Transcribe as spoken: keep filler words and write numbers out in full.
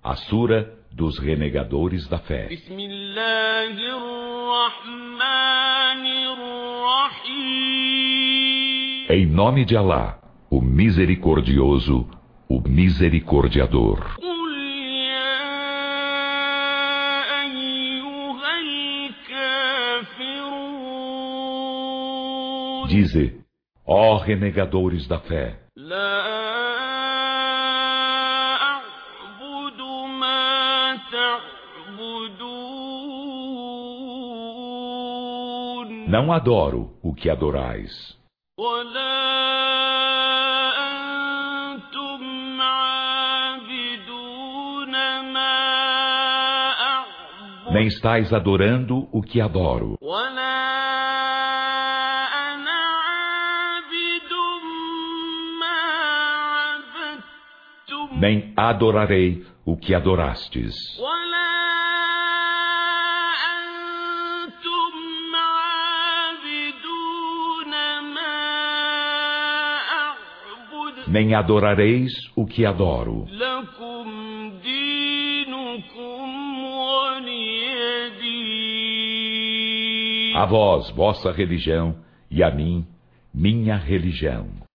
A Sura dos Renegadores da Fé. Em nome de Alá, o Misericordioso, o Misericordiador. Dize, ó renegadores da fé, não adoro o que adorais, nem estáis adorando o que adoro, nem adorarei o que adorastes, nem adorareis o que adoro. A vós, vossa religião, e a mim, minha religião.